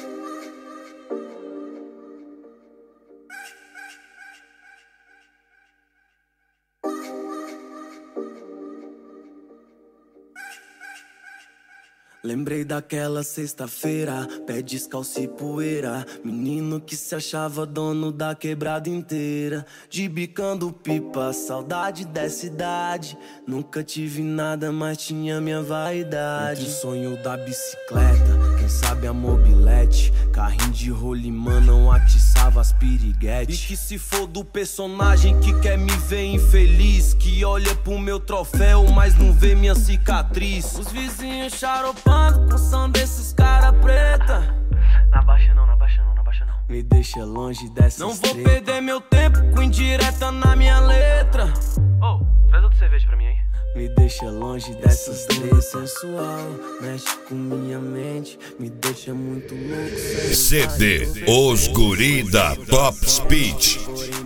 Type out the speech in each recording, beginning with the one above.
Lembrei daquela sexta-feira, pé descalço e poeira. Menino que se achava dono da quebrada inteira. De bicando pipa, saudade dessa idade. Nunca tive nada, mas tinha minha vaidade. Entre o sonho da bicicleta, quem sabe a mobilete. Carrinho de rolimã não atiçava as piriguetes. E que se for do personagem que quer me ver infeliz, que olha pro meu troféu, mas não vê minha cicatriz. Os vizinhos charopando com som desses cara preta. Na baixa não, na baixa não, na baixa não. Me deixa longe dessas Não vou perder meu tempo com indireta na minha letra. Oh, traz outra cerveja pra mim aí. Me deixa longe dessas três sensual. Mexe com minha mente, me deixa muito louco. CD Os Guri da Top Speed,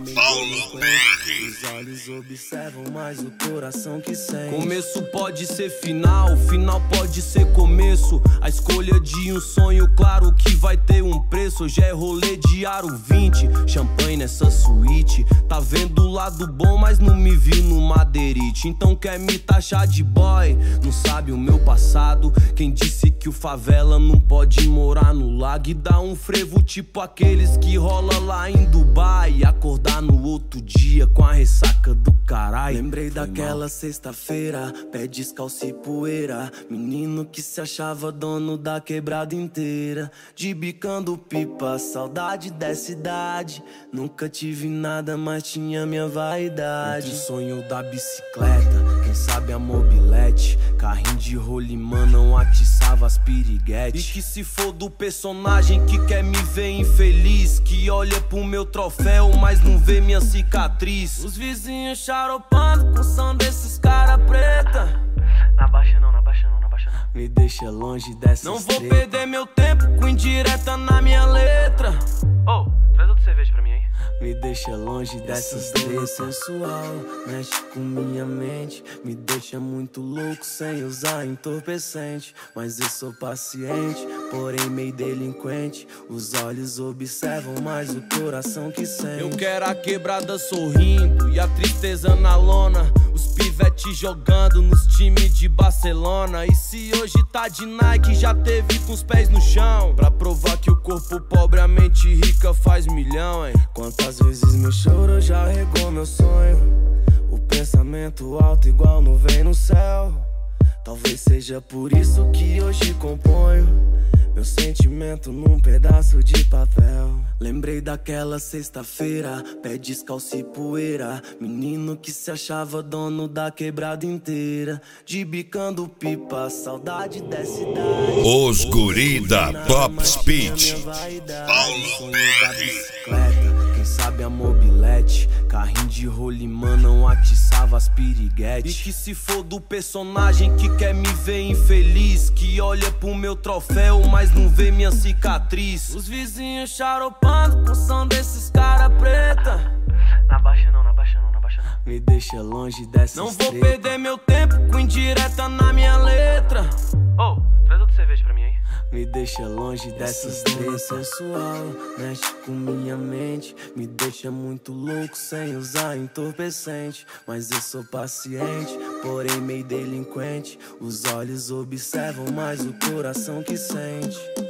Paulo BR. Os olhos observam, mas o coração que sente. Começo pode ser final, final pode ser começo. A escolha de um sonho, claro que vai ter um preço. Hoje é rolê de aro 20, champanhe nessa suíte. Tá vendo o lado bom, mas não me vi no madeirite. Então quer me taxar de boy, não sabe o meu passado. Quem disse que o favela não pode morar no lago e dar um frevo tipo aqueles que rola lá em Dubai e acordar no outro dia com a ressaca do caralho. Lembrei daquela sexta-feira, pé descalço e poeira. Menino que se achava dono da quebrada inteira. De bicando pipa, saudade dessa idade. Nunca tive nada, mas tinha minha vaidade. Entre o sonho da bicicleta, quem sabe a mobilete. Carrinho de rolimã não atiçava as piriguetes. E que se for do personagem que quer me ver infeliz, que olha pro meu troféu, mas não vê minha cicatriz. Os vizinhos charopando com som desses cara preta. Na baixa não, na baixa não, na baixa não. Me deixa longe dessas Não vou perder meu tempo com indireta na minha letra. Oh, traz outra cerveja pra mim aí. Me deixa longe dessas três sensual. Mexe com minha mente, me deixa muito louco sem usar entorpecente. Mas eu sou paciente, porém meio delinquente. Os olhos observam, mas o coração que sente. Eu quero a quebrada sorrindo e a tristeza na lona. Os pivetes jogando nos times de Barcelona. E se hoje tá de Nike, já teve com os pés no chão. Pra provar que o corpo pobre, a mente rica faz milhão, hein? Quantas vezes meu choro já regou meu sonho. O pensamento alto igual nuvem no céu. Talvez seja por isso que hoje componho meu sentimento num pedaço de papel. Lembrei daquela sexta-feira, pé descalço e poeira. Menino que se achava dono da quebrada inteira. De bicando pipa, saudade dessa idade. Os Guri da Top Speed, Paulo BR. Quem sabe a mobilete. Carrinho de rolimã não atiçava as piriguetes. E que se for do personagem que quer me ver infeliz, que olha pro meu troféu, mas não vê minha cicatriz. Os vizinhos charopando com som desses cara preta. Na baixa não, na baixa não, na baixa não. Me deixa longe dessas Não vou perder meu tempo com indireta na minha letra. Oh, traz outra cerveja pra mim aí. Me deixa longe dessas três sensual. Mexe com minha mente, me deixa muito louco sem usar entorpecente. Mas eu sou paciente, porém meio delinquente. Os olhos observam, mas o coração que sente.